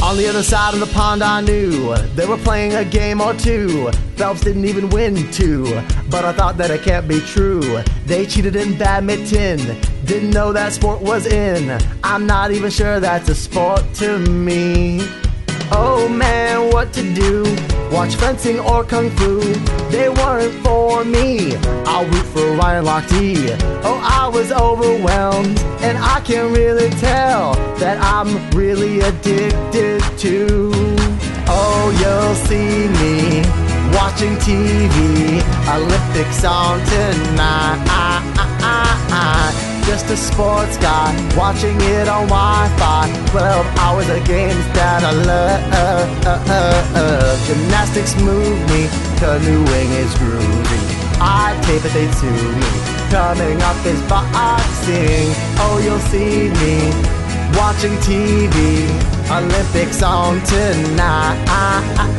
On the other side of the pond I knew they were playing a game or two. Phelps didn't even win two, but I thought that it can't be true. They cheated in badminton, didn't know that sport was in. I'm not even sure that's a sport to me. Oh man, what to do? Watch fencing or kung fu, they weren't for me. I'll root for Ryan Lochte. Oh, I was overwhelmed, and I can really tell that I'm really addicted to. Oh, you'll see me watching TV, Olympics on tonight. Just a sports guy, watching it on Wi-Fi. 12 hours of games that I love. Gymnastics move me, canoeing is groovy. I tape it, they sue me. Coming up is boxing. Oh, you'll see me watching TV, Olympics on tonight.